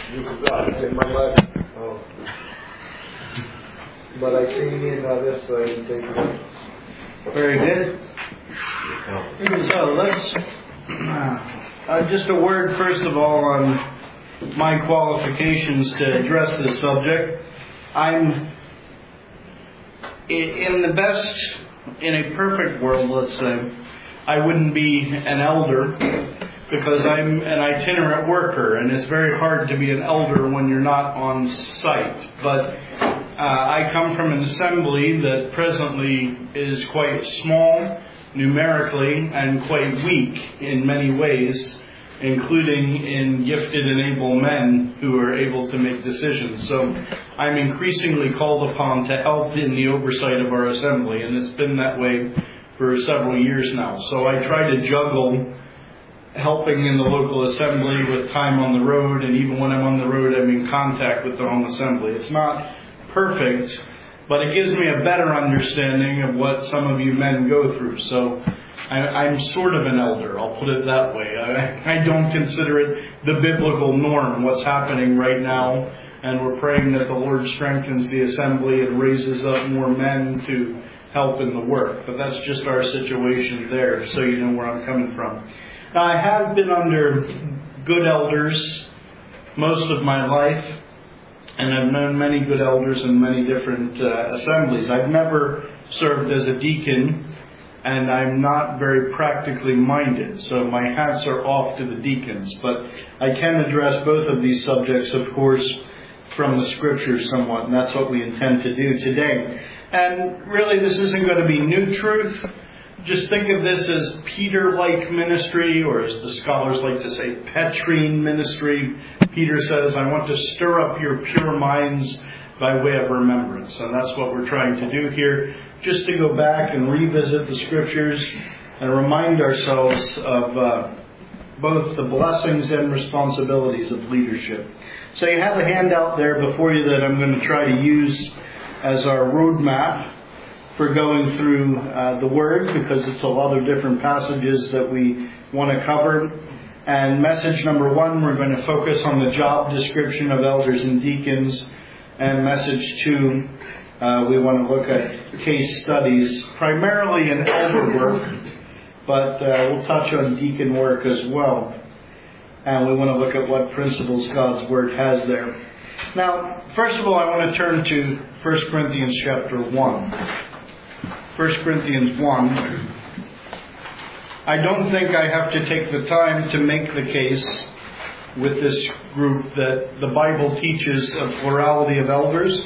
You forgot. It's in my mind. Oh. But I see in this side. Take it. Very good. So let's just a word first of all on my qualifications to address this subject. I'm in a perfect world, let's say, I wouldn't be an elder because I'm an itinerant worker, and it's very hard to be an elder when you're not on site. But I come from an assembly that presently is quite small numerically and quite weak in many ways, including in gifted and able men who are able to make decisions. So I'm increasingly called upon to help in the oversight of our assembly, and it's been that way for several years now. So I try to juggle helping in the local assembly with time on the road, and even when I'm on the road, I'm in contact with the home assembly. It's not perfect, but it gives me a better understanding of what some of you men go through. So I'm sort of an elder, I'll put it that way. I don't consider it the biblical norm, what's happening right now, and we're praying that the Lord strengthens the assembly and raises up more men to help in the work. But that's just our situation there, so you know where I'm coming from. Now, I have been under good elders most of my life, and I've known many good elders in many different assemblies. I've never served as a deacon, and I'm not very practically minded, so my hats are off to the deacons. But I can address both of these subjects, of course, from the Scriptures somewhat, and that's what we intend to do today. And really, this isn't going to be new truth. Just think of this as Peter-like ministry, or as the scholars like to say, Petrine ministry. Peter says, I want to stir up your pure minds by way of remembrance. And that's what we're trying to do here, just to go back and revisit the Scriptures and remind ourselves of both the blessings and responsibilities of leadership. So you have a handout there before you that I'm going to try to use as our roadmap for going through the Word, because it's a lot of different passages that we want to cover. And message number 1, we're going to focus on the job description of elders and deacons. And message 2, we want to look at case studies, primarily in elder work, but we'll touch on deacon work as well. And we want to look at what principles God's Word has there. Now, first of all, I want to turn to 1 Corinthians chapter 1. 1 Corinthians 1. I don't think I have to take the time to make the case with this group that the Bible teaches a plurality of elders.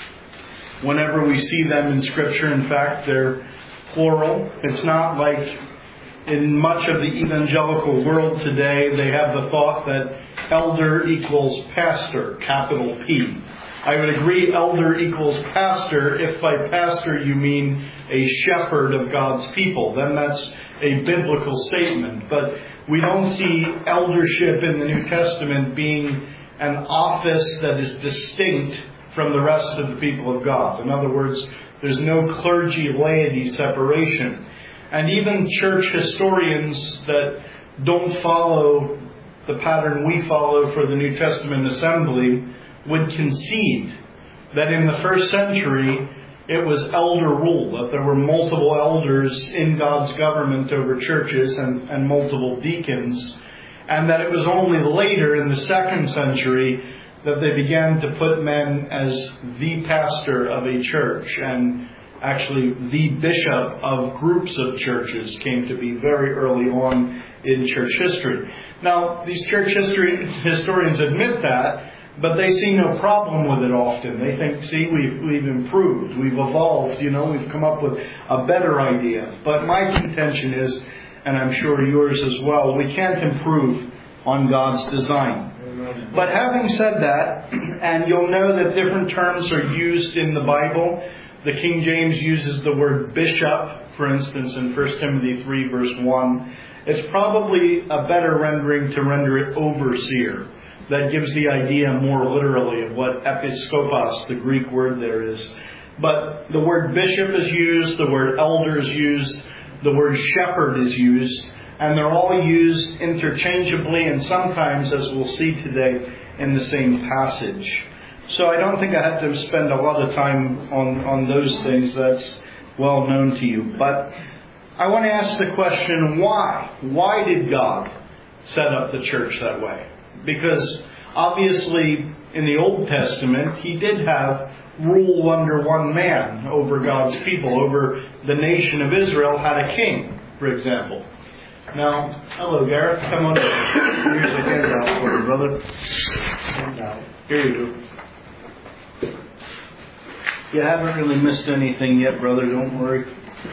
Whenever we see them in Scripture, in fact, they're plural. It's not like in much of the evangelical world today, they have the thought that elder equals pastor, capital P. I would agree elder equals pastor if by pastor you mean a shepherd of God's people. Then that's a biblical statement. But we don't see eldership in the New Testament being an office that is distinct from the rest of the people of God. In other words, there's no clergy-laity separation. And even church historians that don't follow the pattern we follow for the New Testament assembly would concede that in the first century it was elder rule, that there were multiple elders in God's government over churches and multiple deacons, and that it was only later in the second century that they began to put men as the pastor of a church, and actually the bishop of groups of churches came to be very early on in church history. Now, these church historians admit that, but they see no problem with it often. They think, see, we've improved, we've evolved, we've come up with a better idea. But my contention is, and I'm sure yours as well, we can't improve on God's design. Amen. But having said that, and you'll know that different terms are used in the Bible. The King James uses the word bishop, for instance, in 1 Timothy 3 verse 1. It's probably a better rendering to render it overseer. That gives the idea more literally of what episkopos, the Greek word there is. But the word bishop is used, the word elder is used, the word shepherd is used, and they're all used interchangeably and sometimes, as we'll see today, in the same passage. So I don't think I have to spend a lot of time on those things. That's well known to you. But I want to ask the question, why? Why did God set up the church that way? Because obviously in the Old Testament, He did have rule under one man over God's people. Over the nation of Israel had a king, for example. Now, hello Gareth, come on over. Here's a handout for you, brother. Handout. Here you go. You haven't really missed anything yet, brother, don't worry.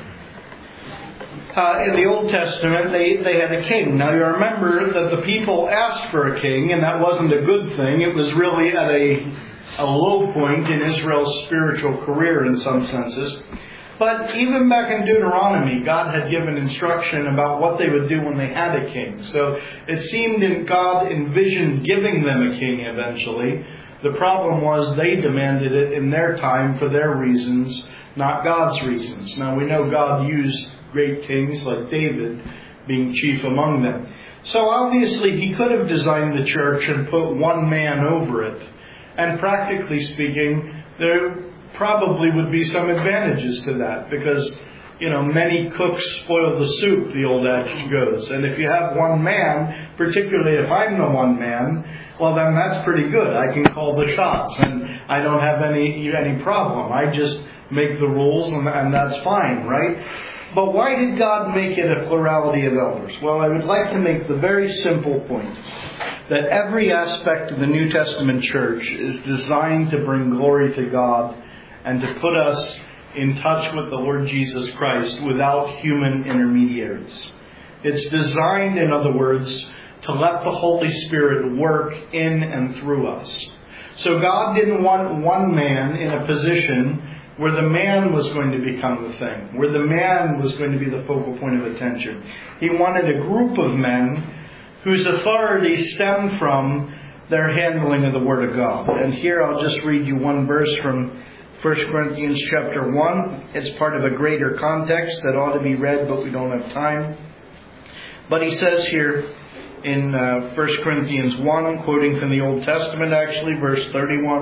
In the Old Testament, they had a king. Now you remember that the people asked for a king, and that wasn't a good thing. It was really at a low point in Israel's spiritual career in some senses. But even back in Deuteronomy, God had given instruction about what they would do when they had a king. So it seemed that God envisioned giving them a king eventually. The problem was they demanded it in their time for their reasons, not God's reasons. Now we know God used great kings like David, being chief among them. So obviously He could have designed the church and put one man over it. And practically speaking, there probably would be some advantages to that because, many cooks spoil the soup, the old adage goes. And if you have one man, particularly if I'm the one man, well then that's pretty good. I can call the shots and I don't have any problem. I just make the rules and that's fine, right? But why did God make it a plurality of elders? Well, I would like to make the very simple point that every aspect of the New Testament church is designed to bring glory to God and to put us in touch with the Lord Jesus Christ without human intermediaries. It's designed, in other words, to let the Holy Spirit work in and through us. So God didn't want one man in a position where the man was going to become the thing, where the man was going to be the focal point of attention. He wanted a group of men whose authority stemmed from their handling of the Word of God. And here I'll just read you one verse from 1 Corinthians chapter 1. It's part of a greater context that ought to be read, but we don't have time. But he says here in 1 Corinthians 1, quoting from the Old Testament actually, verse 31,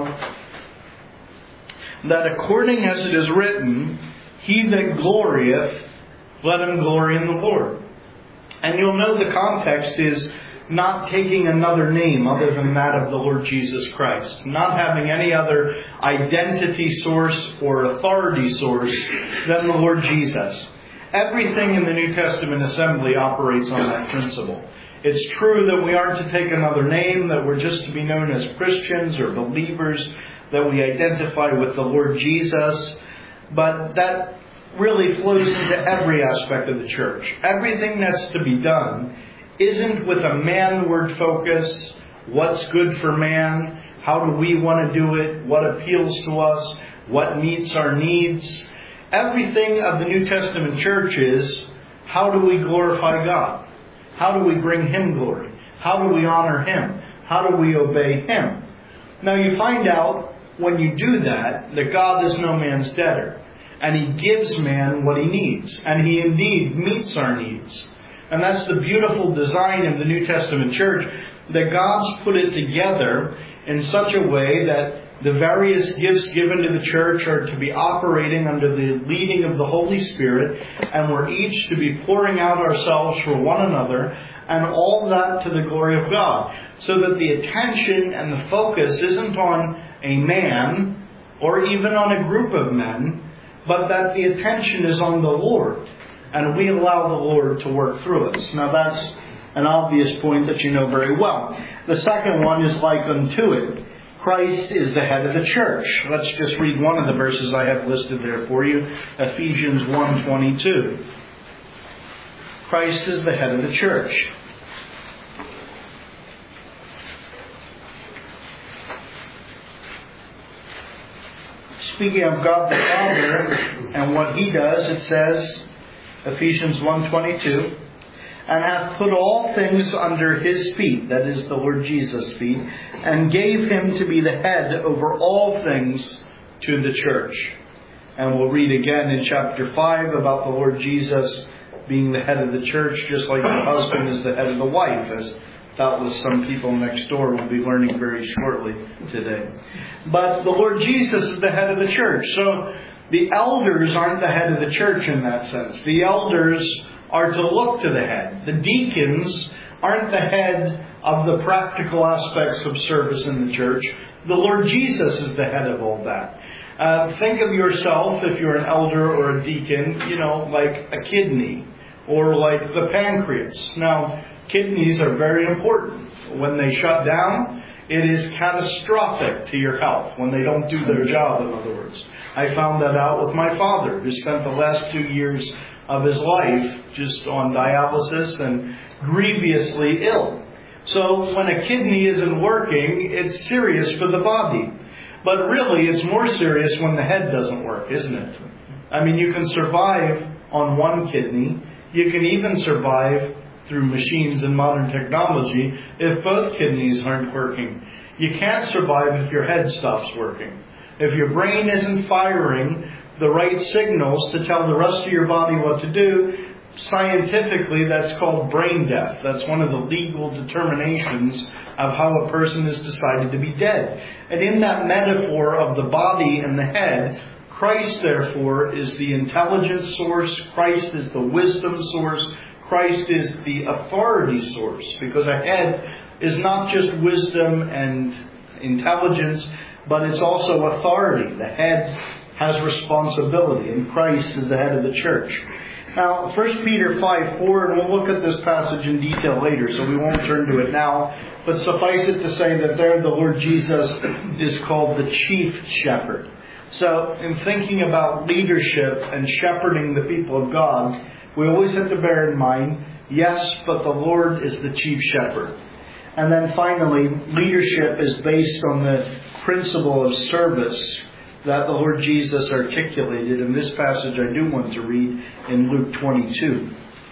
that according as it is written, he that glorieth, let him glory in the Lord. And you'll know the context is not taking another name other than that of the Lord Jesus Christ. Not having any other identity source or authority source than the Lord Jesus. Everything in the New Testament assembly operates on that principle. It's true that we aren't to take another name, that we're just to be known as Christians or believers, that we identify with the Lord Jesus, but that really flows into every aspect of the church. Everything that's to be done isn't with a manward focus, what's good for man, how do we want to do it, what appeals to us, what meets our needs. Everything of the New Testament church is, how do we glorify God? How do we bring Him glory? How do we honor Him? How do we obey Him? Now you find out when you do that God is no man's debtor. And He gives man what he needs. And He indeed meets our needs. And that's the beautiful design of the New Testament church, that God's put it together in such a way that the various gifts given to the church are to be operating under the leading of the Holy Spirit, and we're each to be pouring out ourselves for one another, and all that to the glory of God. So that the attention and the focus isn't on a man, or even on a group of men, but that the attention is on the Lord, and we allow the Lord to work through us. Now that's an obvious point that you know very well. The second one is like unto it. Christ is the head of the church. Let's just read one of the verses I have listed there for you. Ephesians 1:22. Christ is the head of the church. Speaking of God the Father and what He does, it says, Ephesians 1:22, and hath put all things under His feet, that is the Lord Jesus' feet, and gave Him to be the head over all things to the church. And we'll read again in chapter 5 about the Lord Jesus being the head of the church, just like the husband is the head of the wife, as doubtless some people next door will be learning very shortly today. But the Lord Jesus is the head of the church. So the elders aren't the head of the church in that sense. The elders are to look to the head. The deacons aren't the head of the practical aspects of service in the church. The Lord Jesus is the head of all that. Think of yourself, if you're an elder or a deacon, like a kidney or like the pancreas. Now, kidneys are very important. When they shut down, it is catastrophic to your health when they don't do their job, in other words. I found that out with my father, who spent the last 2 years of his life just on dialysis and grievously ill. So when a kidney isn't working, it's serious for the body. But really, it's more serious when the head doesn't work, isn't it? I mean, you can survive on one kidney. You can even survive through machines and modern technology if both kidneys aren't working. You can't survive if your head stops working. If your brain isn't firing the right signals to tell the rest of your body what to do, scientifically that's called brain death. That's one of the legal determinations of how a person is decided to be dead. And in that metaphor of the body and the head, Christ, therefore, is the intelligence source. Christ is the wisdom source. Christ is the authority source. Because a head is not just wisdom and intelligence, but it's also authority. The head has responsibility, and Christ is the head of the church. Now, 1 Peter 5:4, and we'll look at this passage in detail later, so we won't turn to it now. But suffice it to say that there the Lord Jesus is called the chief shepherd. So, in thinking about leadership and shepherding the people of God, we always have to bear in mind, yes, but the Lord is the chief shepherd. And then finally, leadership is based on the principle of service that the Lord Jesus articulated. In this passage I do want to read in Luke 22.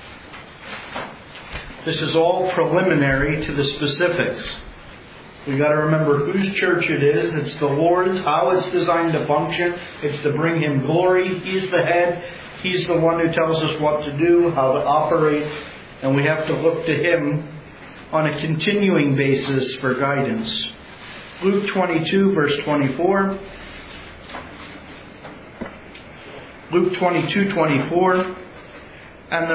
This is all preliminary to the specifics. We've got to remember whose church it is. It's the Lord's, how it's designed to function. It's to bring Him glory. He's the head. He's the one who tells us what to do, how to operate. And we have to look to Him on a continuing basis for guidance. Luke 22, verse 24. Luke 22:24, and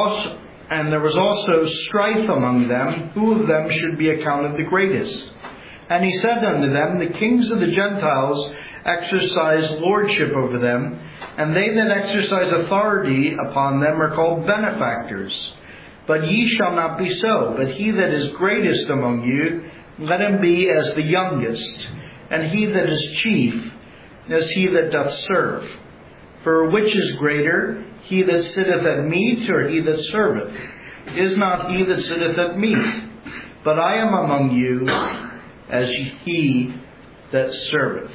there was also strife among them, who of them should be accounted the greatest. And he said unto them, the kings of the Gentiles exercise lordship over them, and they that exercise authority upon them are called benefactors. But ye shall not be so, but he that is greatest among you, let him be as the youngest, and he that is chief, as he that doth serve. For which is greater, he that sitteth at meat, or he that serveth? Is not he that sitteth at meat? But I am among you as he that serveth.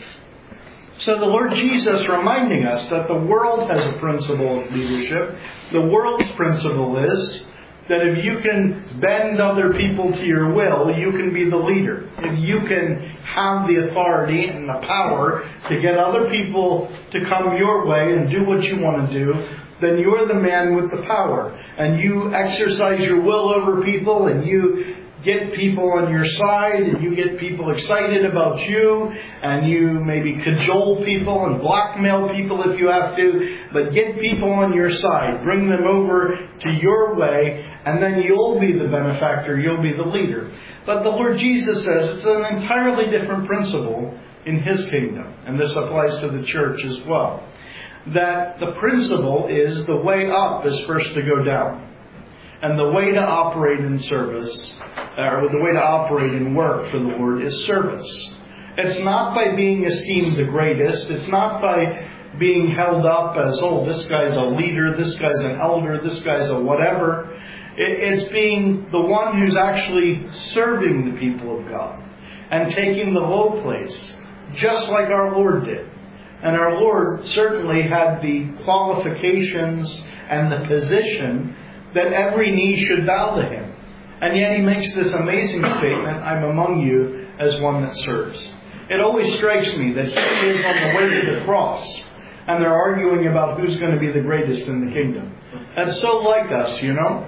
So the Lord Jesus reminding us that the world has a principle of leadership. The world's principle is that if you can bend other people to your will, you can be the leader. If you can have the authority and the power to get other people to come your way and do what you want to do, then you're the man with the power. And you exercise your will over people, and you get people on your side, and you get people excited about you, and you maybe cajole people and blackmail people if you have to, but get people on your side, bring them over to your way, and then you'll be the benefactor, you'll be the leader. But the Lord Jesus says it's an entirely different principle in His kingdom, and this applies to the church as well. That the principle is the way up is first to go down. And the way to operate in service, or the way to operate in work for the Lord, is service. It's not by being esteemed the greatest. It's not by being held up as, oh, this guy's a leader, this guy's an elder, this guy's a whatever. It's being the one who's actually serving the people of God and taking the low place, just like our Lord did. And our Lord certainly had the qualifications and the position that every knee should bow to Him. And yet He makes this amazing statement, I'm among you as one that serves. It always strikes me that He is on the way to the cross, and they're arguing about who's going to be the greatest in the kingdom. That's so like us, you know.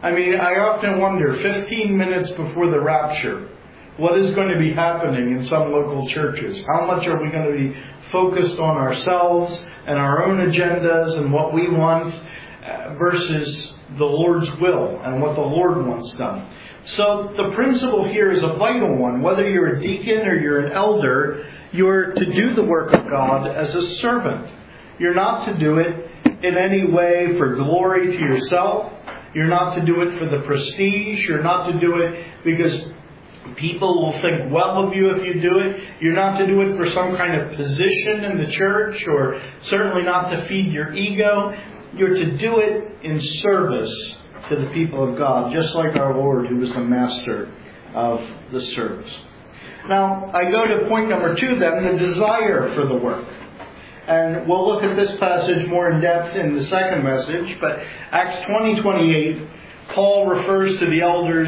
I mean, I often wonder, 15 minutes before the rapture, what is going to be happening in some local churches? How much are we going to be focused on ourselves and our own agendas and what we want versus the Lord's will and what the Lord wants done? So the principle here is a vital one. Whether you're a deacon or you're an elder, you're to do the work of God as a servant. You're not to do it in any way for glory to yourself. You're not to do it for the prestige. You're not to do it because people will think well of you if you do it. You're not to do it for some kind of position in the church, or certainly not to feed your ego. You're to do it in service to the people of God, just like our Lord, who was the master of the service. Now, I go to point number 2 then, the desire for the work. And we'll look at this passage more in depth in the second message, but Acts 20:28, Paul refers to the elders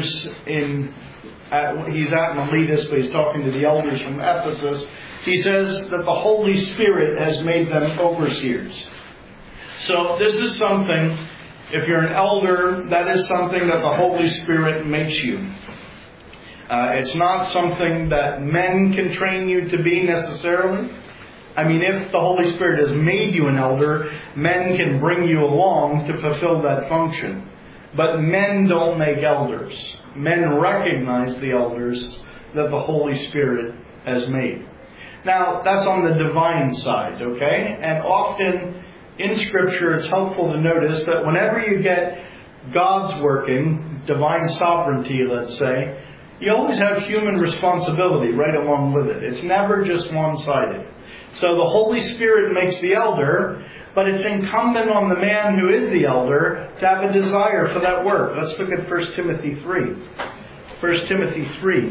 he's at Miletus, but he's talking to the elders from Ephesus. He says that the Holy Spirit has made them overseers. So this is something, if you're an elder, that is something that the Holy Spirit makes you. It's not something that men can train you to be necessarily. I mean, if the Holy Spirit has made you an elder, men can bring you along to fulfill that function. But men don't make elders. Men recognize the elders that the Holy Spirit has made. Now, that's on the divine side, okay? And often in Scripture, it's helpful to notice that whenever you get God's working, divine sovereignty, let's say, you always have human responsibility right along with it. It's never just one-sided. So the Holy Spirit makes the elder, but it's incumbent on the man who is the elder to have a desire for that work. Let's look at 1 Timothy 3. 1 Timothy 3.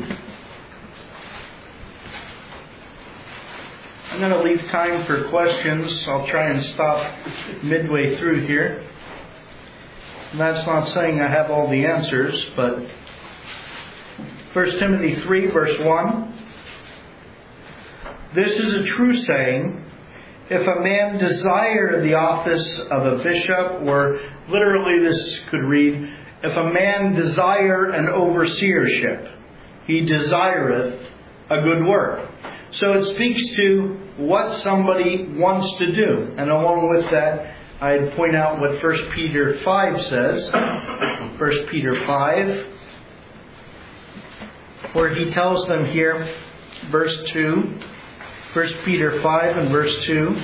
I'm going to leave time for questions. I'll try and stop midway through here. And that's not saying I have all the answers, but 1 Timothy 3, verse 1. This is a true saying. If a man desire the office of a bishop, or literally this could read, if a man desire an overseership, he desireth a good work. So it speaks to what somebody wants to do. And along with that, I'd point out what 1 Peter 5 says. 1 Peter 5, where he tells them here, verse 2, 1 Peter 5 and verse 2,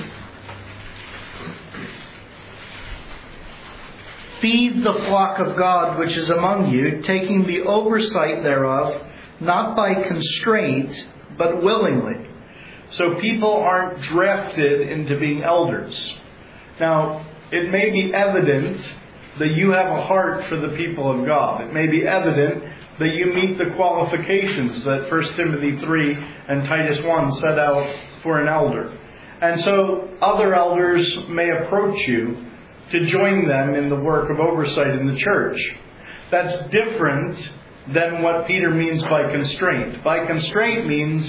feed the flock of God which is among you, taking the oversight thereof, not by constraint, but willingly. So people aren't drafted into being elders. Now, it may be evident that you have a heart for the people of God. It may be evident that you meet the qualifications that 1 Timothy 3 and Titus 1 set out for an elder. And so other elders may approach you to join them in the work of oversight in the church. That's different than what Peter means by constraint. By constraint means,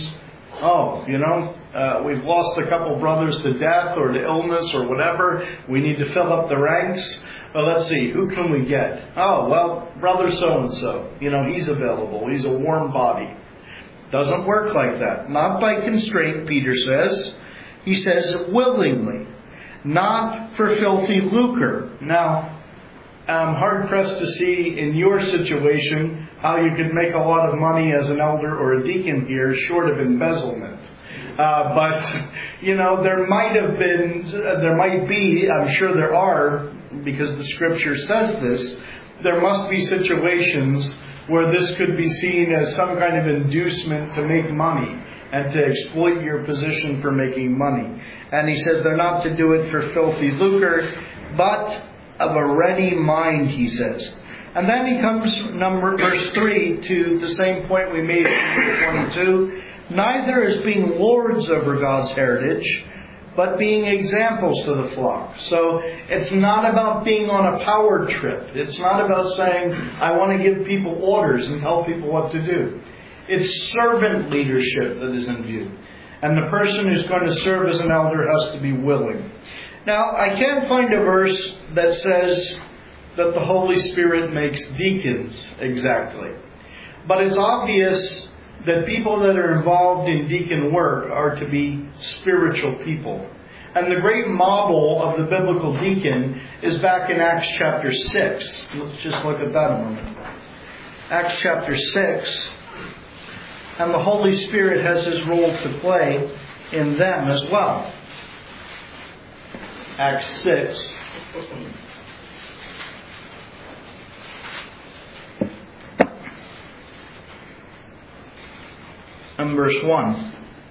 we've lost a couple brothers to death or to illness or whatever. We need to fill up the ranks. Well, let's see, who can we get? Oh, well, brother so-and-so. He's available. He's a warm body. Doesn't work like that. Not by constraint, Peter says. He says willingly. Not for filthy lucre. Now, I'm hard-pressed to see in your situation how you could make a lot of money as an elder or a deacon here short of embezzlement. But there might be, I'm sure there are, because the Scripture says this, there must be situations where this could be seen as some kind of inducement to make money and to exploit your position for making money. And he says they're not to do it for filthy lucre, but of a ready mind, he says. And then he comes, verse 3, to the same point we made in verse 22. Neither as being lords over God's heritage, but being examples to the flock. So it's not about being on a power trip. It's not about saying, I want to give people orders and tell people what to do. It's servant leadership that is in view. And the person who's going to serve as an elder has to be willing. Now, I can't find a verse that says that the Holy Spirit makes deacons exactly. But it's obvious that people that are involved in deacon work are to be spiritual people. And the great model of the biblical deacon is back in Acts chapter 6. Let's just look at that a moment. Acts chapter 6. And the Holy Spirit has His role to play in them as well. Acts 6. And verse 1.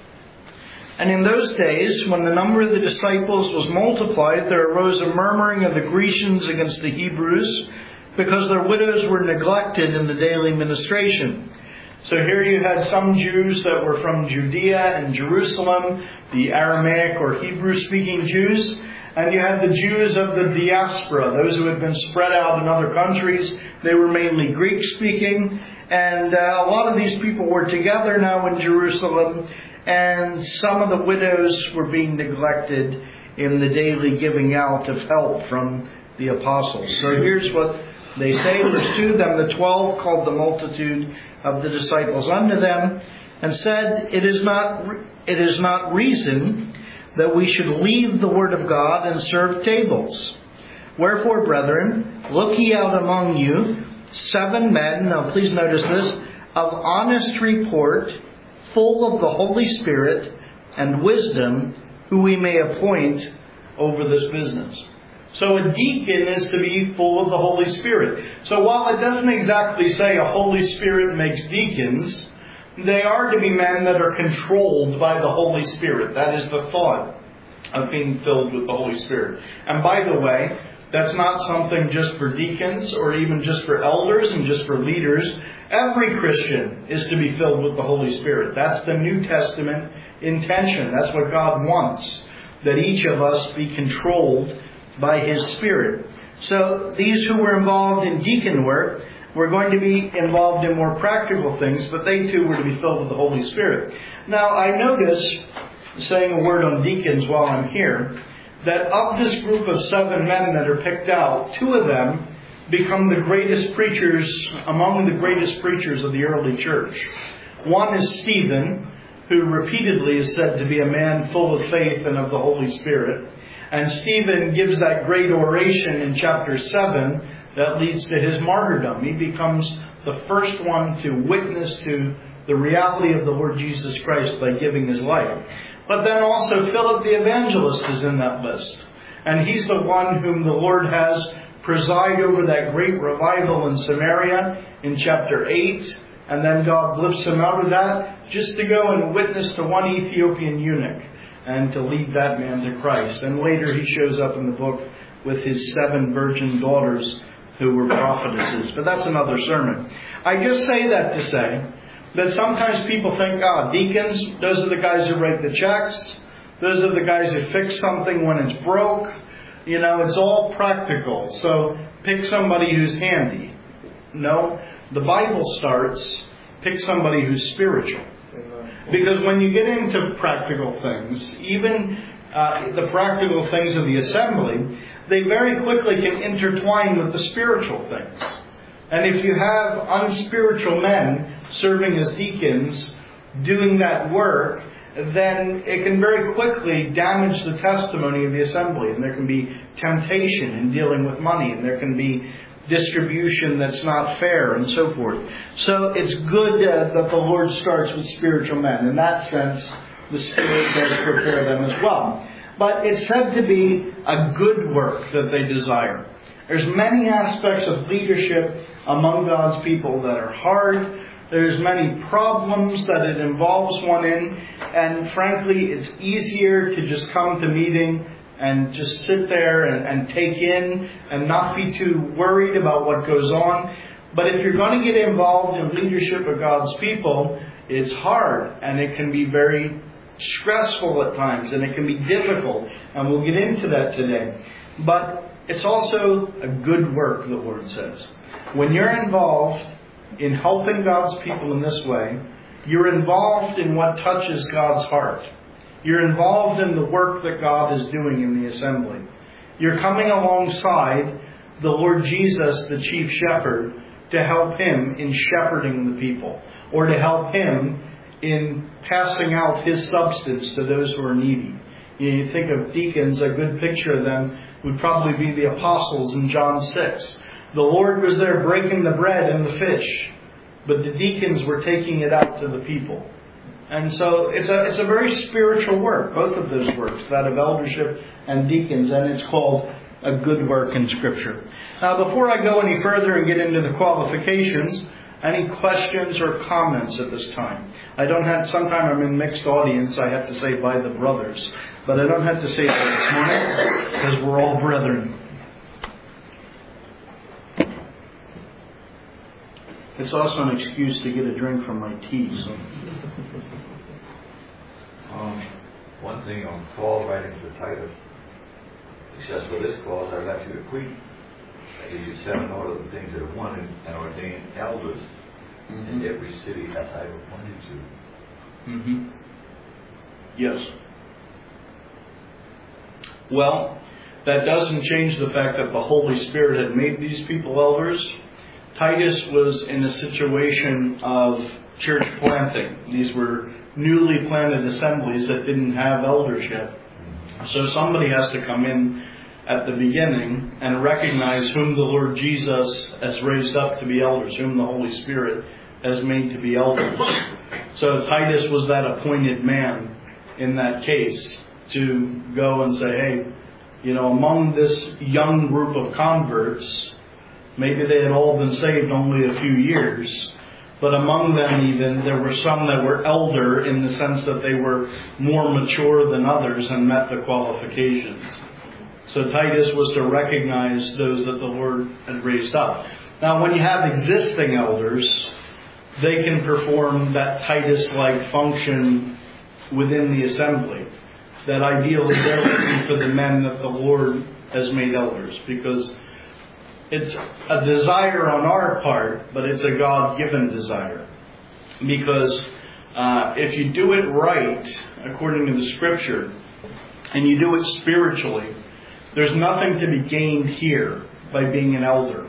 And in those days, when the number of the disciples was multiplied, there arose a murmuring of the Grecians against the Hebrews, because their widows were neglected in the daily ministration. So here you had some Jews that were from Judea and Jerusalem, the Aramaic or Hebrew-speaking Jews, and you had the Jews of the diaspora, those who had been spread out in other countries. They were mainly Greek-speaking, and a lot of these people were together now in Jerusalem, and some of the widows were being neglected in the daily giving out of help from the apostles. So here's what they say, verse 2, Then the 12 called the multitude of the disciples unto them, and said, It is not reason that we should leave the word of God and serve tables. Wherefore, brethren, look ye out among you 7 men, now please notice this, of honest report, full of the Holy Spirit and wisdom, who we may appoint over this business. So a deacon is to be full of the Holy Spirit. So while it doesn't exactly say a Holy Spirit makes deacons, they are to be men that are controlled by the Holy Spirit. That is the thought of being filled with the Holy Spirit. And by the way, that's not something just for deacons or even just for elders and just for leaders. Every Christian is to be filled with the Holy Spirit. That's the New Testament intention. That's what God wants, that each of us be controlled by His Spirit. So these who were involved in deacon work were going to be involved in more practical things, but they too were to be filled with the Holy Spirit. Now I notice, saying a word on deacons while I'm here, that of this group of 7 men that are picked out, 2 of them become the greatest preachers, among the greatest preachers of the early church. One is Stephen, who repeatedly is said to be a man full of faith and of the Holy Spirit. And Stephen gives that great oration in chapter 7 that leads to his martyrdom. He becomes the first one to witness to the reality of the Lord Jesus Christ by giving his life. But then also Philip the evangelist is in that list. And he's the one whom the Lord has preside over that great revival in Samaria in chapter 8. And then God lifts him out of that just to go and witness to one Ethiopian eunuch and to lead that man to Christ. And later he shows up in the book with his 7 virgin daughters who were prophetesses. But that's another sermon. I just say that to say that sometimes people think, deacons, those are the guys who write the checks. Those are the guys who fix something when it's broke. You know, it's all practical. So pick somebody who's handy. No, the Bible starts, pick somebody who's spiritual. Because when you get into practical things, even the practical things of the assembly, they very quickly can intertwine with the spiritual things. And if you have unspiritual men serving as deacons, doing that work, then it can very quickly damage the testimony of the assembly. And there can be temptation in dealing with money. And there can be distribution that's not fair and so forth. So it's good that the Lord starts with spiritual men. In that sense, the Spirit does prepare them as well. But it's said to be a good work that they desire. There's many aspects of leadership among God's people that are hard. There's many problems that it involves one in. And frankly, it's easier to just come to meeting and just sit there and take in and not be too worried about what goes on. But if you're going to get involved in leadership of God's people, it's hard and it can be very stressful at times and it can be difficult. And we'll get into that today. But it's also a good work, the Lord says. When you're involved in helping God's people in this way, you're involved in what touches God's heart. You're involved in the work that God is doing in the assembly. You're coming alongside the Lord Jesus, the chief shepherd, to help him in shepherding the people, or to help him in passing out his substance to those who are needy. You think of deacons, a good picture of them would probably be the apostles in John 6. The Lord was there breaking the bread and the fish, but the deacons were taking it out to the people. And so it's a very spiritual work, both of those works, that of eldership and deacons, and it's called a good work in Scripture. Now, before I go any further and get into the qualifications, any questions or comments at this time? Sometimes I'm in mixed audience, I have to say by the brothers, but I don't have to say that this morning, because we're all brethren. It's also an excuse to get a drink from my tea. So. One thing on Paul writing to Titus, he says, for this cause I left you at Crete. I give you 7 out of the things that are wanted and ordained elders in every city as I have appointed you. Yes. Well, that doesn't change the fact that the Holy Spirit had made these people elders. Titus was in a situation of church planting. These were newly planted assemblies that didn't have eldership. So somebody has to come in at the beginning and recognize whom the Lord Jesus has raised up to be elders, whom the Holy Spirit has made to be elders. So Titus was that appointed man in that case to go and say, hey, among this young group of converts, maybe they had all been saved only a few years, but among them even, there were some that were elder in the sense that they were more mature than others and met the qualifications. So Titus was to recognize those that the Lord had raised up. Now, when you have existing elders, they can perform that Titus-like function within the assembly. That ideally they're looking for the men that the Lord has made elders, because it's a desire on our part, but it's a God-given desire. Because if you do it right, according to the Scripture, and you do it spiritually, there's nothing to be gained here by being an elder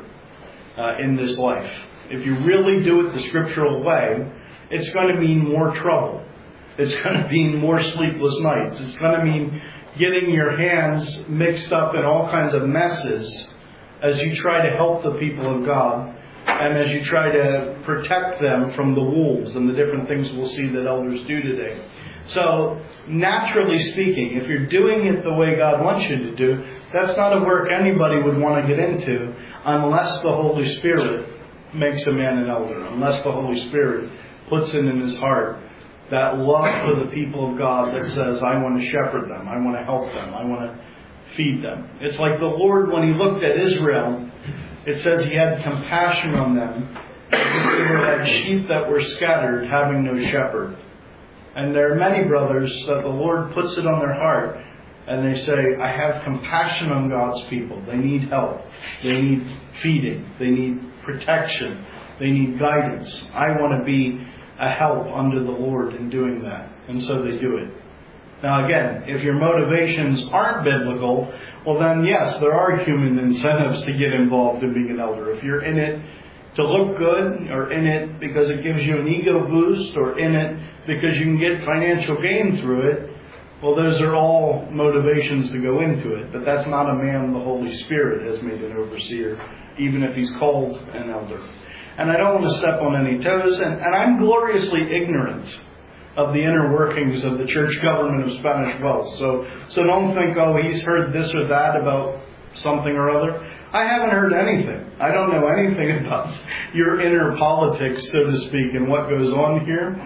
in this life. If you really do it the scriptural way, it's going to mean more trouble. It's going to mean more sleepless nights. It's going to mean getting your hands mixed up in all kinds of messes as you try to help the people of God and as you try to protect them from the wolves and the different things we'll see that elders do today. So, naturally speaking, if you're doing it the way God wants you to do, that's not a work anybody would want to get into unless the Holy Spirit makes a man an elder, unless the Holy Spirit puts it in his heart that love for the people of God that says, I want to shepherd them, I want to help them, I want to feed them. It's like the Lord, when He looked at Israel, it says He had compassion on them because they were like sheep that were scattered, having no shepherd. And there are many brothers that the Lord puts it on their heart and they say, I have compassion on God's people. They need help. They need feeding. They need protection. They need guidance. I want to be a help under the Lord in doing that. And so they do it. Now again, if your motivations aren't biblical, well then yes, there are human incentives to get involved in being an elder. If you're in it to look good, or in it because it gives you an ego boost, or in it because you can get financial gain through it, well, those are all motivations to go into it. But that's not a man the Holy Spirit has made an overseer, even if he's called an elder. And I don't want to step on any toes, and I'm gloriously ignorant of the inner workings of the church government of Spanish Wells. So don't think, oh, he's heard this or that about something or other. I haven't heard anything. I don't know anything about your inner politics, so to speak, and what goes on here.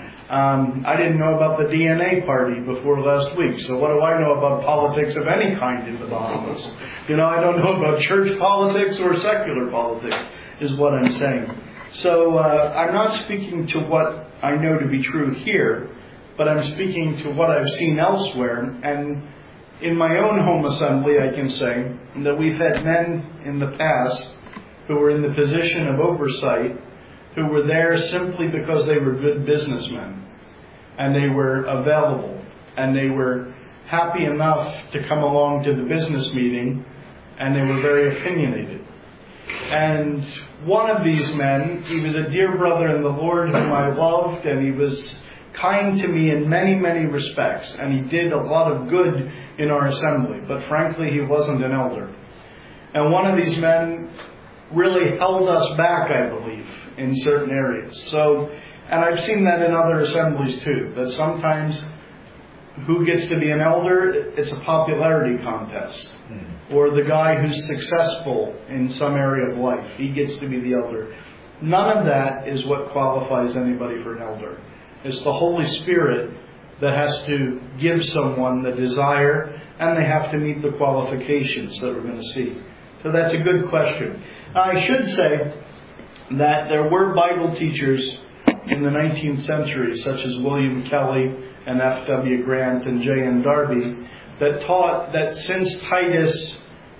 I didn't know about the DNA party before last week. So what do I know about politics of any kind in the Bahamas? I don't know about church politics or secular politics, is what I'm saying. So I'm not speaking to what I know to be true here, but I'm speaking to what I've seen elsewhere. And in my own home assembly, I can say that we've had men in the past who were in the position of oversight, who were there simply because they were good businessmen, and they were available, and they were happy enough to come along to the business meeting, and they were very opinionated. And one of these men, he was a dear brother in the Lord whom I loved, and he was kind to me in many, many respects. And he did a lot of good in our assembly. But frankly, he wasn't an elder. And one of these men really held us back, I believe, in certain areas. So, and I've seen that in other assemblies too, that sometimes who gets to be an elder, it's a popularity contest. Or the guy who's successful in some area of life, he gets to be the elder. None of that is what qualifies anybody for an elder. It's the Holy Spirit that has to give someone the desire, and they have to meet the qualifications that we're going to see. So that's a good question. I should say that there were Bible teachers in the 19th century, such as William Kelly and F.W. Grant and J.N. Darby, that taught that since Titus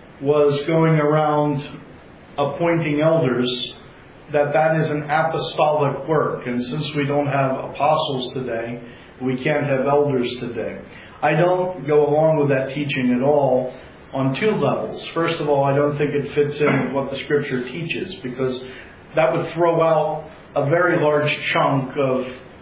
was going around appointing elders, that is an apostolic work. And since we don't have apostles today, we can't have elders today. I don't go along with that teaching at all on two levels. First of all, I don't think it fits in with what the Scripture teaches, because that would throw out a very large chunk of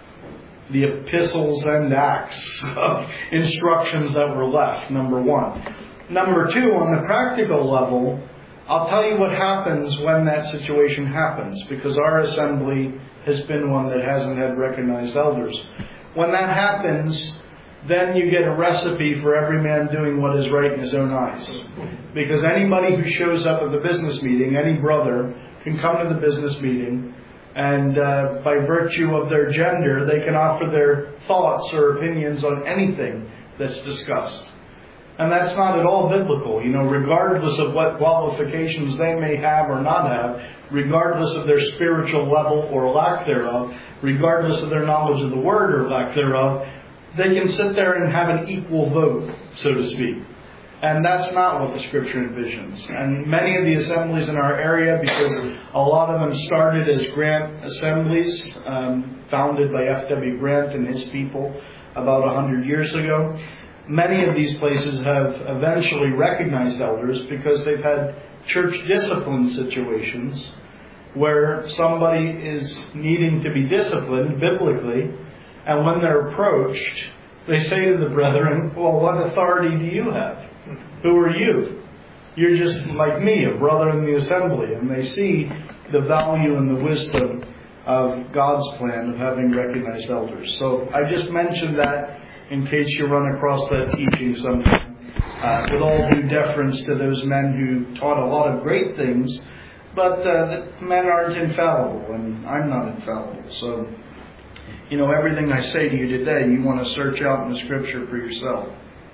the epistles and acts of instructions that were left, number one. Number two, on the practical level, I'll tell you what happens when that situation happens, because our assembly has been one that hasn't had recognized elders. When that happens, then you get a recipe for every man doing what is right in his own eyes. Because anybody who shows up at the business meeting, any brother, can come to the business meeting, and by virtue of their gender, they can offer their thoughts or opinions on anything that's discussed. And that's not at all biblical. You know, regardless of what qualifications they may have or not have, regardless of their spiritual level or lack thereof, regardless of their knowledge of the Word or lack thereof, they can sit there and have an equal vote, so to speak. And that's not what the Scripture envisions. And many of the assemblies in our area, because a lot of them started as Grant assemblies, founded by F.W. Grant and his people about 100 years ago, many of these places have eventually recognized elders because they've had church discipline situations where somebody is needing to be disciplined biblically, and when they're approached, they say to the brethren, well, what authority do you have? Who are you? You're just like me, a brother in the assembly. And they see the value and the wisdom of God's plan of having recognized elders. So I just mentioned that in case you run across that teaching sometime. With all due deference to those men who taught a lot of great things, but men aren't infallible, and I'm not infallible. So, you know, everything I say to you today, you want to search out in the Scripture for yourself.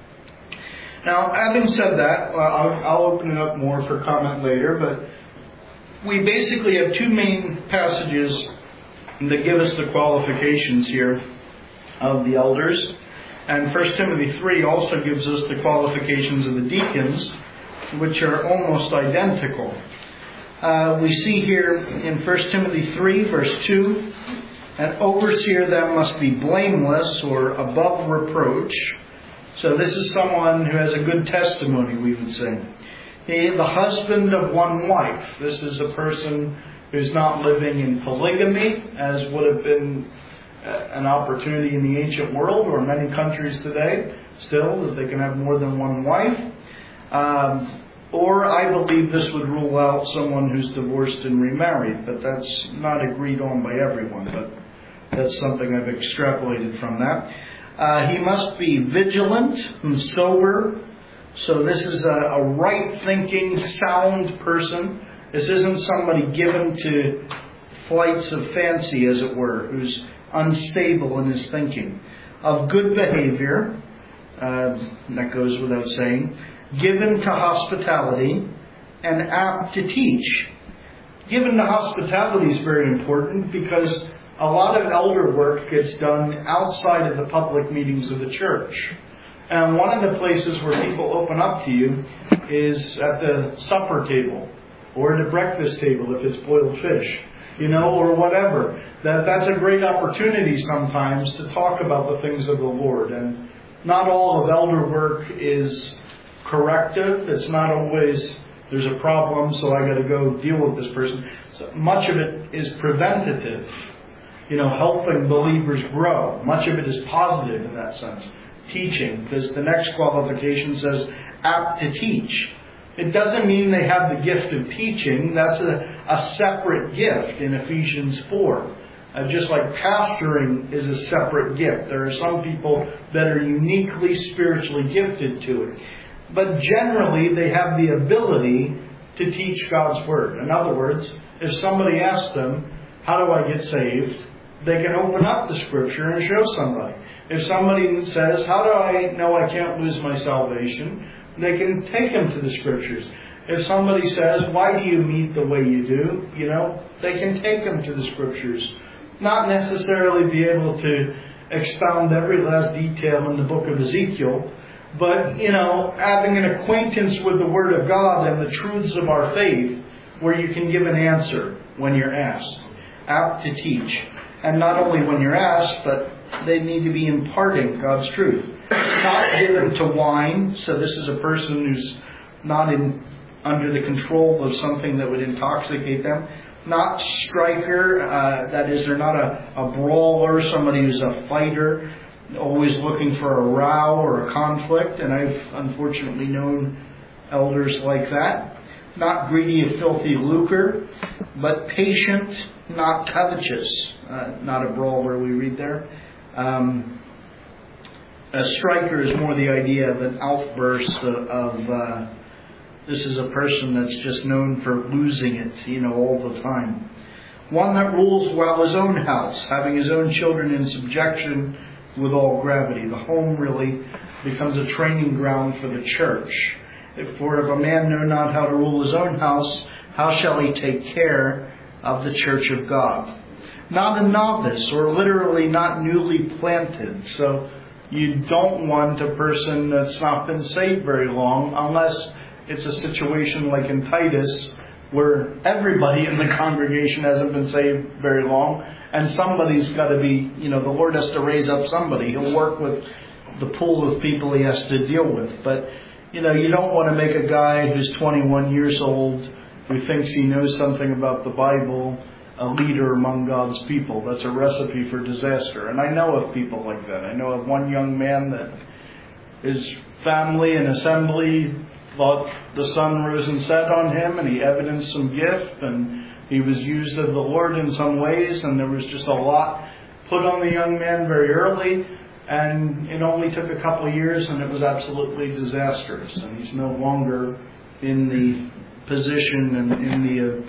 Now, having said that, I'll open it up more for comment later, but we basically have two main passages that give us the qualifications here of the elders. And 1 Timothy 3 also gives us the qualifications of the deacons, which are almost identical. We see here in 1 Timothy 3, verse 2, an overseer that must be blameless or above reproach. So this is someone who has a good testimony, we would say. The husband of one wife. This is a person who's not living in polygamy, as would have been an opportunity in the ancient world, or many countries today, still, that they can have more than one wife. Or I believe this would rule out someone who's divorced and remarried, but that's not agreed on by everyone, but that's something I've extrapolated from that. He must be vigilant and sober. So this is a right-thinking, sound person. This isn't somebody given to flights of fancy, as it were, who's unstable in his thinking. Of good behavior, that goes without saying, given to hospitality, and apt to teach. Given to hospitality is very important because a lot of elder work gets done outside of the public meetings of the church. And one of the places where people open up to you is at the supper table or at the breakfast table if it's boiled fish, or whatever. That's a great opportunity sometimes to talk about the things of the Lord. And not all of elder work is corrective. It's not always there's a problem, so I got to go deal with this person. So much of it is preventative, helping believers grow. Much of it is positive in that sense. Teaching, because the next qualification says apt to teach. It doesn't mean they have the gift of teaching. That's a separate gift in Ephesians 4. Just like pastoring is a separate gift. There are some people that are uniquely spiritually gifted to it. But generally, they have the ability to teach God's Word. In other words, if somebody asks them, how do I get saved? They can open up the Scripture and show somebody. If somebody says, how do I know I can't lose my salvation? They can take them to the Scriptures. If somebody says, why do you meet the way you do? They can take them to the Scriptures. Not necessarily be able to expound every last detail in the book of Ezekiel, but, having an acquaintance with the Word of God and the truths of our faith, where you can give an answer when you're asked. Apt to teach. And not only when you're asked, but they need to be imparting God's truth. Not given to wine, so this is a person who's not under the control of something that would intoxicate them. Not striker, that is, they're not a brawler, somebody who's a fighter, always looking for a row or a conflict, and I've unfortunately known elders like that. Not greedy of filthy lucre, but patient, not covetous. Not a brawler, we read there. A striker is more the idea of an outburst of this is a person that's just known for losing it, all the time. One that rules well his own house, having his own children in subjection with all gravity. The home really becomes a training ground for the church. For if a man know not how to rule his own house, how shall he take care of the church of God? Not a novice, or literally not newly planted. So you don't want a person that's not been saved very long, unless it's a situation like in Titus, where everybody in the congregation hasn't been saved very long, and somebody's got to be, the Lord has to raise up somebody. He'll work with the pool of people He has to deal with. But, you don't want to make a guy who's 21 years old, who thinks he knows something about the Bible, a leader among God's people. That's a recipe for disaster. And I know of people like that. I know of one young man that his family and assembly thought the sun rose and set on him, and he evidenced some gift, and he was used of the Lord in some ways, and there was just a lot put on the young man very early, and it only took a couple of years, and it was absolutely disastrous, and he's no longer in the position and in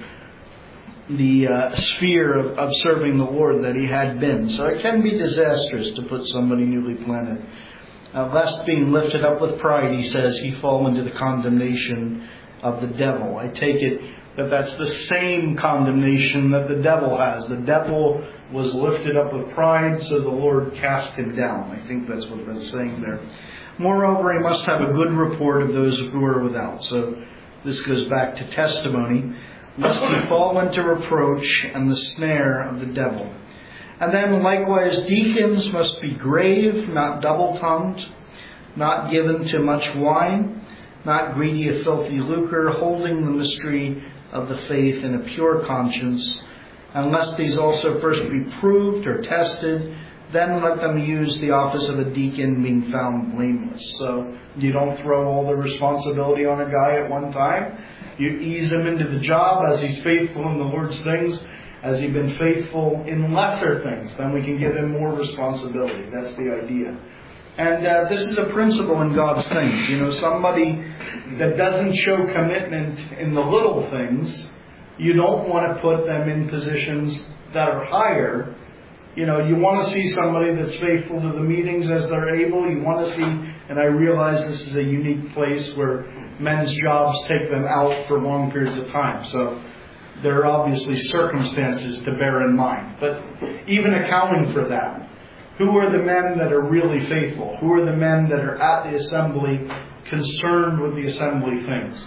the sphere of serving the Lord that he had been. So it can be disastrous to put somebody newly planted. Lest being lifted up with pride, he says, he fall into the condemnation of the devil. I take it that that's the same condemnation that the devil has. The devil was lifted up with pride, so the Lord cast him down. I think that's what it's saying there. Moreover, he must have a good report of those who are without. So this goes back to testimony. Lest he fall into reproach and the snare of the devil. And then likewise, deacons must be grave, not double-tongued, not given to much wine, not greedy of filthy lucre, holding the mystery of the faith in a pure conscience. Unless these also first be proved or tested, then let them use the office of a deacon, being found blameless. So you don't throw all the responsibility on a guy at one time. You ease him into the job as he's faithful in the Lord's things. Has he been faithful in lesser things? Then we can give him more responsibility. That's the idea. And this is a principle in God's things. Somebody that doesn't show commitment in the little things, you don't want to put them in positions that are higher. You want to see somebody that's faithful to the meetings as they're able. You want to see, and I realize this is a unique place where men's jobs take them out for long periods of time. So there are obviously circumstances to bear in mind. But even accounting for that, who are the men that are really faithful? Who are the men that are at the assembly, concerned with the assembly things?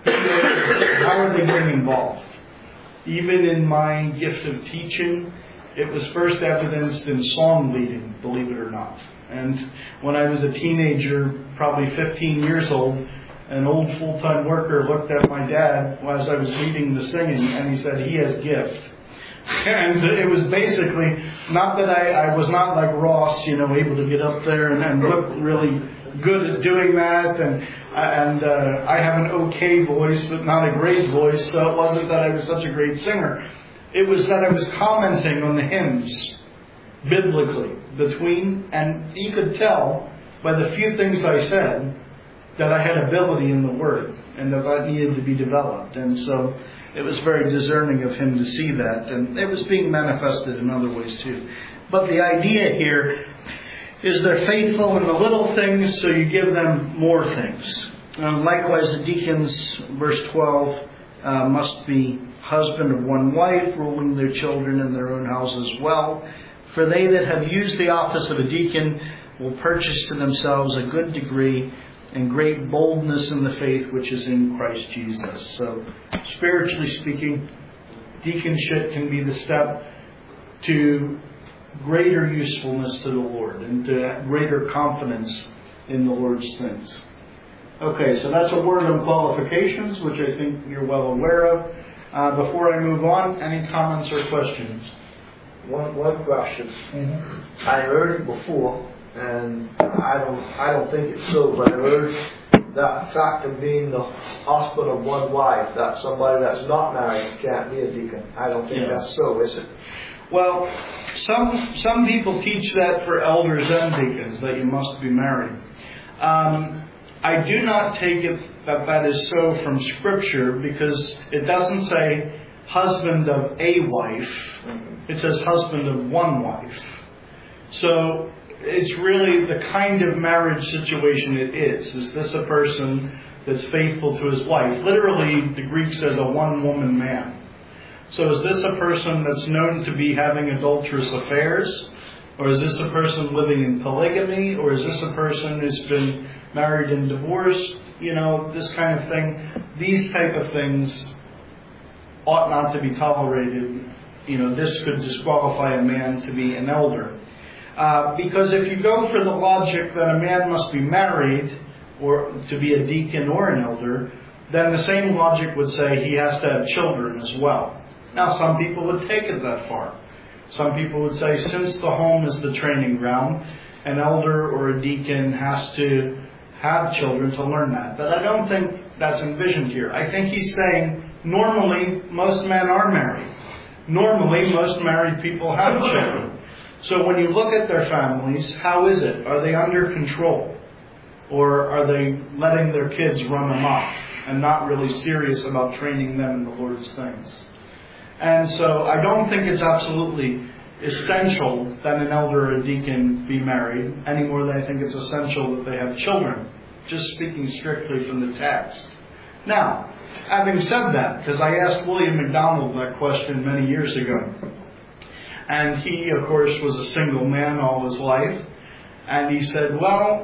How are they getting involved? Even in my gift of teaching, it was first evidenced in song leading, believe it or not. And when I was a teenager, probably 15 years old, an old full-time worker looked at my dad as I was leading the singing, and he said, "He has gift." And it was basically, not that I was not like Ross, able to get up there and look really good at doing that, and I have an okay voice, but not a great voice, so it wasn't that I was such a great singer. It was that I was commenting on the hymns, biblically, and you could tell by the few things I said that I had ability in the Word, and that needed to be developed. And so it was very discerning of him to see that, and it was being manifested in other ways too. But the idea here is they're faithful in the little things, so you give them more things. Likewise, the deacons, verse 12, must be husband of one wife, ruling their children in their own houses well. For they that have used the office of a deacon will purchase to themselves a good degree and great boldness in the faith which is in Christ Jesus. So, spiritually speaking, deaconship can be the step to greater usefulness to the Lord and to greater confidence in the Lord's things. Okay, so that's a word on qualifications, which I think you're well aware of. Before I move on, any comments or questions? One question. Mm-hmm. I heard it before, and I don't think it's so, but I heard that fact of being the husband of one wife, that somebody that's not married can't be a deacon. I don't think that's so, is it? Well, some people teach that for elders and deacons, that you must be married. I do not take it that is so from Scripture, because it doesn't say husband of a wife. It says husband of one wife. So it's really the kind of marriage situation it is. Is this a person that's faithful to his wife? Literally, the Greek says a one-woman man. So is this a person that's known to be having adulterous affairs? Or is this a person living in polygamy? Or is this a person who's been married and divorced? This kind of thing. These type of things ought not to be tolerated. This could disqualify a man to be an elder. Because if you go for the logic that a man must be married or to be a deacon or an elder, then the same logic would say he has to have children as well. Now, some people would take it that far. Some people would say, since the home is the training ground, an elder or a deacon has to have children to learn that. But I don't think that's envisioned here. I think he's saying, normally, most men are married. Normally, most married people have children. So when you look at their families, how is it? Are they under control? Or are they letting their kids run amok and not really serious about training them in the Lord's things? And so I don't think it's absolutely essential that an elder or a deacon be married, any more than I think it's essential that they have children, just speaking strictly from the text. Now, having said that, because I asked William MacDonald that question many years ago, and he, of course, was a single man all his life, and he said,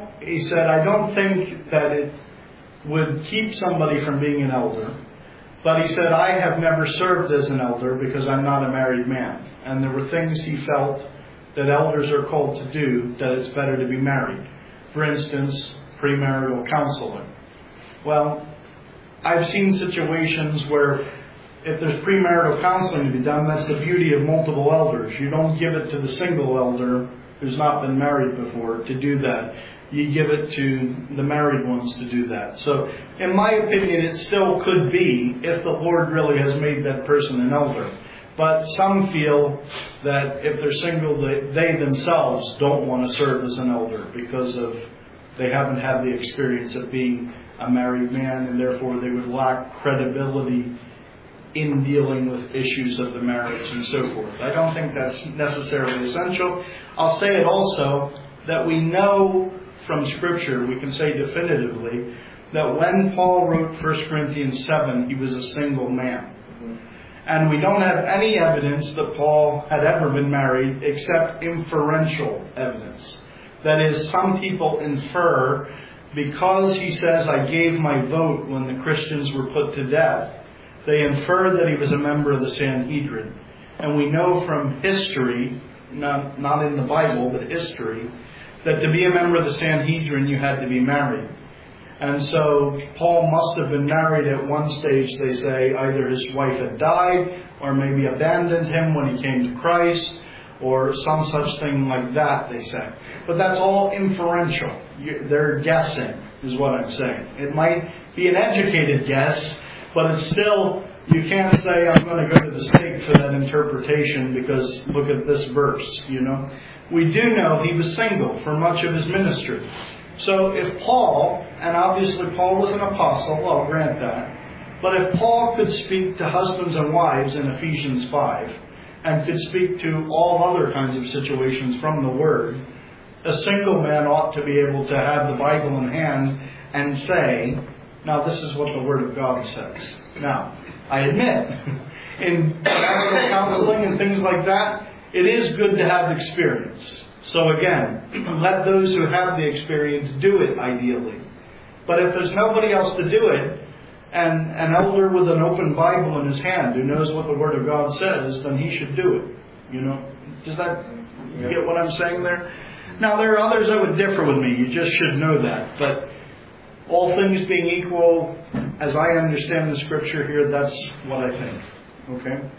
I don't think that it would keep somebody from being an elder. But he said, I have never served as an elder because I'm not a married man. And there were things he felt that elders are called to do, that it's better to be married. For instance, premarital counseling. Well, I've seen situations where if there's premarital counseling to be done, that's the beauty of multiple elders. You don't give it to the single elder who's not been married before to do that. You give it to the married ones to do that. So, in my opinion, it still could be if the Lord really has made that person an elder. But some feel that if they're single, they themselves don't want to serve as an elder because they haven't had the experience of being a married man, and therefore they would lack credibility in dealing with issues of the marriage and so forth. I don't think that's necessarily essential. I'll say it also that we know from Scripture, we can say definitively, that when Paul wrote 1 Corinthians 7, he was a single man. And we don't have any evidence that Paul had ever been married except inferential evidence. That is, some people infer, because he says, I gave my vote when the Christians were put to death, they infer that he was a member of the Sanhedrin. And we know from history, not in the Bible, but history, that to be a member of the Sanhedrin, you had to be married. And so Paul must have been married at one stage, they say. Either his wife had died, or maybe abandoned him when he came to Christ, or some such thing like that, they say. But that's all inferential. They're guessing, is what I'm saying. It might be an educated guess, but it's still, you can't say, I'm going to go to the stake for that interpretation because look at this verse, you know. We do know he was single for much of his ministry. So if Paul, and obviously Paul was an apostle, I'll grant that, but if Paul could speak to husbands and wives in Ephesians 5, and could speak to all other kinds of situations from the Word, a single man ought to be able to have the Bible in hand and say, now this is what the Word of God says. Now, I admit, in marital counseling and things like that, it is good to have experience. So again, let those who have the experience do it ideally. But if there's nobody else to do it, and an elder with an open Bible in his hand who knows what the Word of God says, then he should do it. You know, does that get what I'm saying there? Now, there are others that would differ with me. You just should know that. But all things being equal, as I understand the Scripture here, that's what I think. Okay?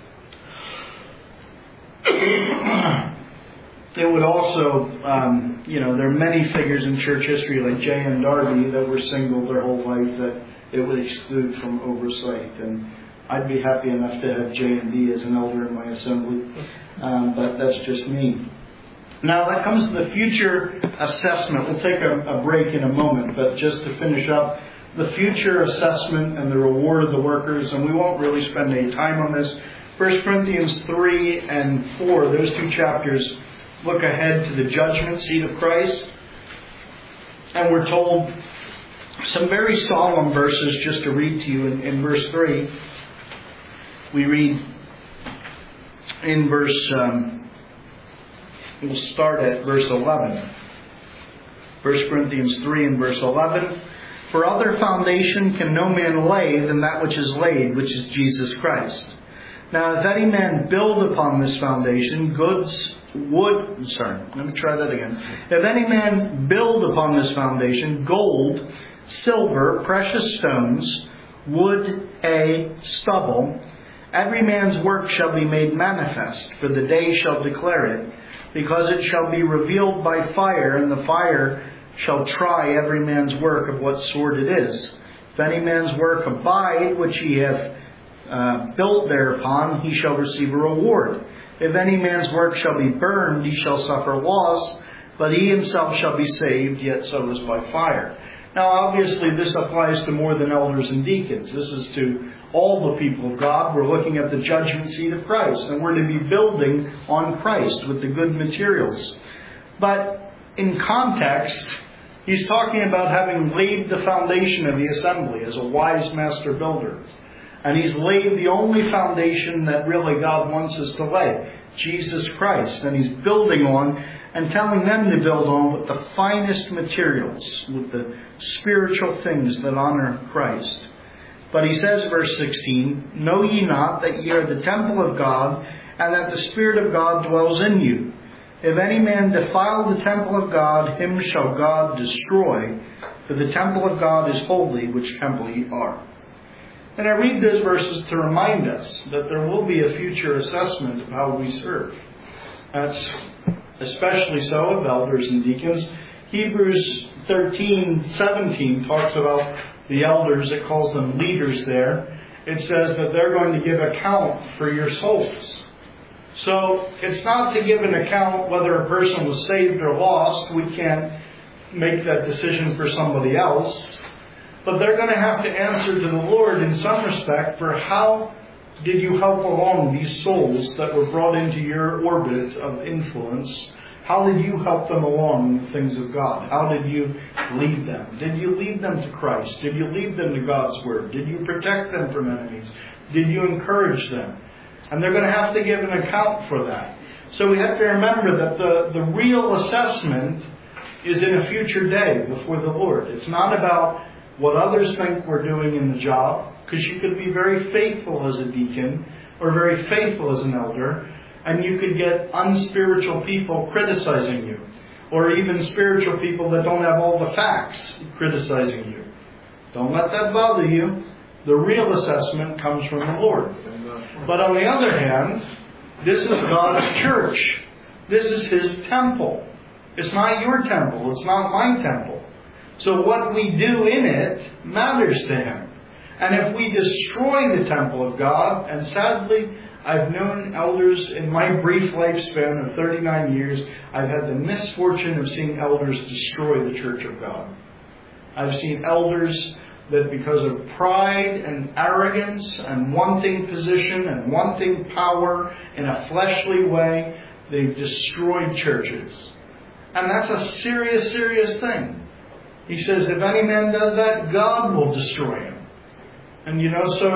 It would also, there are many figures in church history like Jay and Darby that were single their whole life that it would exclude from oversight. And I'd be happy enough to have J and D as an elder in my assembly. But that's just me. Now that comes to the future assessment. We'll take a break in a moment, but just to finish up, the future assessment and the reward of the workers, and we won't really spend any time on this. 1 Corinthians 3 and 4, those two chapters look ahead to the judgment seat of Christ. And we're told some very solemn verses just to read to you. In verse 3, we read in verse, we'll start at verse 11. 1 Corinthians 3 and verse 11. For other foundation can no man lay than that which is laid, which is Jesus Christ. Now if any man build upon this foundation If any man build upon this foundation gold, silver, precious stones, wood, hay, stubble, every man's work shall be made manifest, for the day shall declare it, because it shall be revealed by fire, and the fire shall try every man's work of what sort it is. If any man's work abide, which he hath built thereupon, he shall receive a reward. If any man's work shall be burned, he shall suffer loss, but he himself shall be saved, yet so is by fire. Now obviously this applies to more than elders and deacons. This is to all the people of God. We're looking at the judgment seat of Christ, and we're to be building on Christ with the good materials. But in context, he's talking about having laid the foundation of the assembly as a wise master builder. And he's laid the only foundation that really God wants us to lay, Jesus Christ. And he's building on and telling them to build on with the finest materials, with the spiritual things that honor Christ. But he says, verse 16, know ye not that ye are the temple of God, and that the Spirit of God dwells in you? If any man defile the temple of God, him shall God destroy. For the temple of God is holy, which temple ye are. And I read those verses to remind us that there will be a future assessment of how we serve. That's especially so of elders and deacons. Hebrews 13:17 talks about the elders. It calls them leaders there. It says that they're going to give account for your souls. So it's not to give an account whether a person was saved or lost. We can't make that decision for somebody else. But they're going to have to answer to the Lord in some respect for how did you help along these souls that were brought into your orbit of influence? How did you help them along in the things of God? How did you lead them? Did you lead them to Christ? Did you lead them to God's Word? Did you protect them from enemies? Did you encourage them? And they're going to have to give an account for that. So we have to remember that the real assessment is in a future day before the Lord. It's not about what others think we're doing in the job, because you could be very faithful as a deacon or very faithful as an elder, and you could get unspiritual people criticizing you. or even spiritual people that don't have all the facts criticizing you. Don't let that bother you. The real assessment comes from the Lord. But on the other hand, this is God's church. This is His temple. It's not your temple. It's not my temple. So what we do in it matters to Him. And if we destroy the temple of God, and sadly, I've known elders in my brief lifespan of 39 years, I've had the misfortune of seeing elders destroy the church of God. I've seen elders that because of pride and arrogance and wanting position and wanting power in a fleshly way, they've destroyed churches. And that's a serious, serious thing. He says, if any man does that, God will destroy him. And so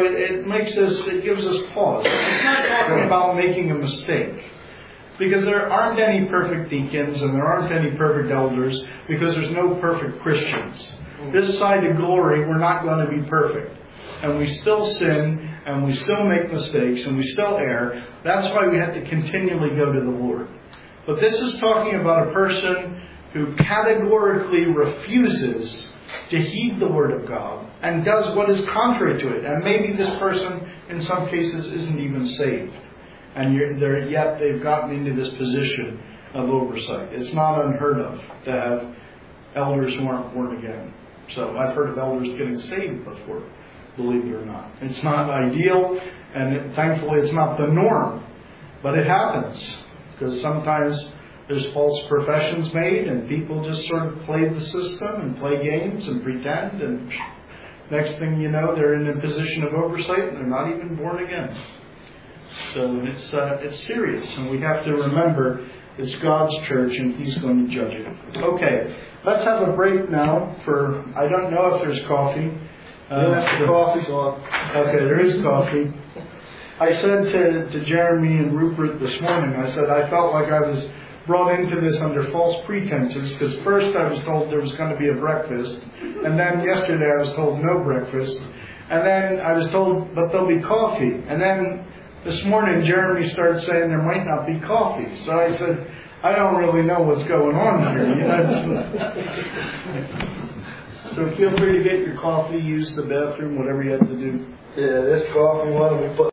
it gives us pause. It's not talking about making a mistake. Because there aren't any perfect deacons and there aren't any perfect elders, because there's no perfect Christians. This side of glory, we're not going to be perfect. And we still sin, and we still make mistakes, and we still err. That's why we have to continually go to the Lord. But this is talking about a person who categorically refuses to heed the Word of God and does what is contrary to it. And maybe this person, in some cases, isn't even saved. And yet they've gotten into this position of oversight. It's not unheard of to have elders who aren't born again. So I've heard of elders getting saved before, believe it or not. It's not ideal, and thankfully it's not the norm. But it happens, because sometimes there's false professions made, and people just sort of play the system and play games and pretend, and next thing you know, they're in a position of oversight and they're not even born again. So it's serious, and we have to remember it's God's church and He's going to judge it. Okay, let's have a break now for, I don't know if there's coffee. The coffee's on. Okay, there is coffee. I said to Jeremy and Rupert this morning, I said I felt like I was brought into this under false pretenses, because first I was told there was going to be a breakfast, and then yesterday I was told no breakfast, and then I was told, but there'll be coffee, and then this morning Jeremy started saying there might not be coffee. So I said, I don't really know what's going on here. So feel free to get your coffee, use the bathroom, whatever you have to do. Yeah, this coffee one we put